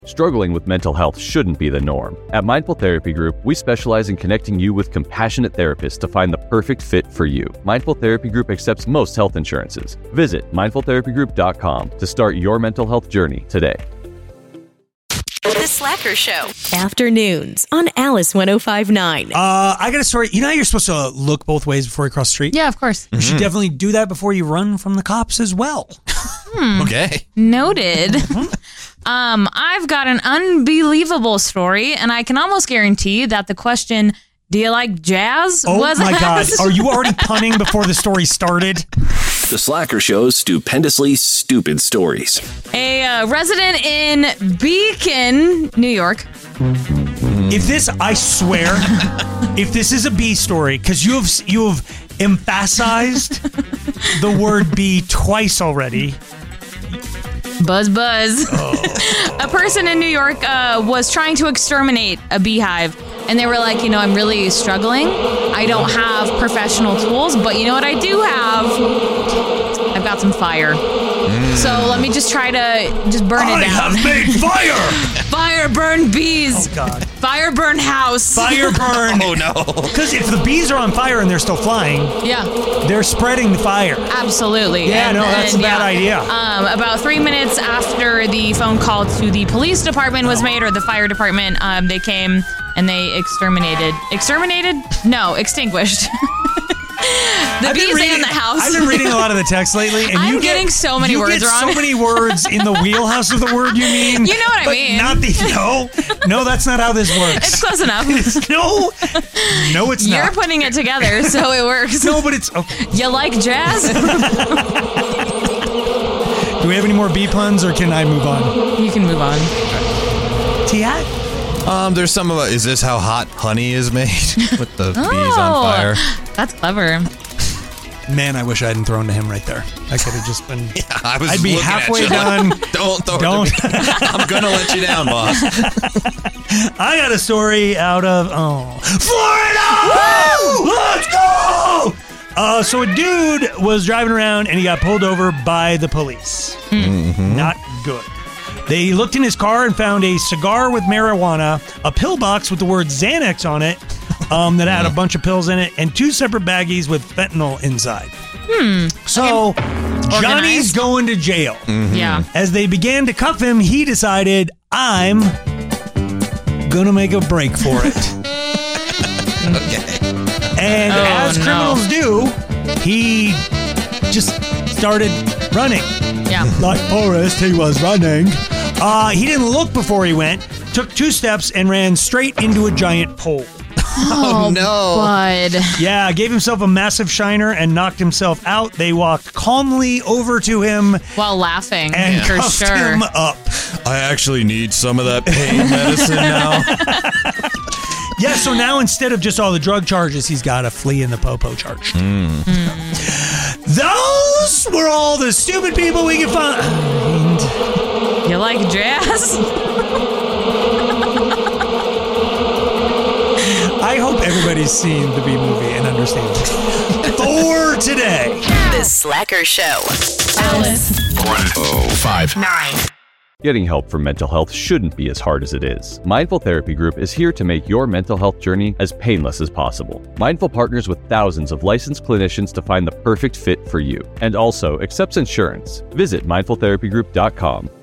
Struggling with mental health shouldn't be the norm. At Mindful Therapy Group, we specialize in connecting you with compassionate therapists to find the perfect fit for you. Mindful Therapy Group accepts most health insurances. Visit mindfultherapygroup.com to start your mental health journey today. The Slacker Show. Afternoons on Alice 105.9. I got a story. You know how you're supposed to look both ways before you cross the street? Yeah, of course. You should definitely do that before you run from the cops as well. Okay. Noted. I've got an unbelievable story, and I can almost guarantee that the question, do you like jazz? Oh was my God. asked. Are you already punning before the story started? The Slacker Show's stupendously stupid stories. A resident in Beacon, New York. If this, I swear, if this is a bee story, because you have emphasized the word bee twice already. Buzz, buzz. Oh. A person in New York was trying to exterminate a beehive. And they were like, I'm really struggling. I don't have professional tools, but you know what I do have? I've got some fire. So let me just try to just burn it down. I have made fire! Fire burn bees. Oh, God. Fire burn house. Fire burn. Oh, no. Because if the bees are on fire and they're still flying, Yeah, they're spreading the fire. absolutely. Yeah, that's a bad idea. About 3 minutes after the phone call to the police department was made, or the fire department, they came and they exterminated? No, extinguished. The bees and the house. I've been reading a lot of the text lately, and I'm getting so many words wrong. so many words in the wheelhouse of the word you mean. You know what I mean. Not no, that's not how this works. It's close enough. No, it's not. You're putting it together, so it works. No, but it's okay. You like jazz? Do we have any more bee puns, or can I move on? You can move on. T.I.? There's some of is this how hot honey is made? With the bees on fire. That's clever. Man, I wish I hadn't thrown to him right there. I could have just been. Yeah, I'd be halfway done. Don't throw it to me. I'm gonna let you down, boss. I got a story out of Florida. Woo! Let's go. So a dude was driving around and he got pulled over by the police. Not good. They looked in his car and found a cigar with marijuana, a pill box with the word Xanax on it that had a bunch of pills in it, and 2 separate baggies with fentanyl inside. So Johnny's going to jail. Yeah. As they began to cuff him, he decided, I'm going to make a break for it. Okay. And as criminals do, he just started running. Yeah. Like Forrest, he was running. He didn't look before he went, took 2 steps, and ran straight into a giant pole. Oh, no. Bud. Yeah, gave himself a massive shiner and knocked himself out. They walked calmly over to him While laughing, and for cuffed sure. him up. I actually need some of that pain medicine now. Yeah, so now instead of just all the drug charges, he's got a flea in the popo charge. Those were all the stupid people we could find. You like jazz? I hope everybody's seen the Bee Movie and understands it. For today. The Slacker Show. Alice. 105.9. Getting help for mental health shouldn't be as hard as it is. Mindful Therapy Group is here to make your mental health journey as painless as possible. Mindful partners with thousands of licensed clinicians to find the perfect fit for you, and also accepts insurance. Visit mindfultherapygroup.com.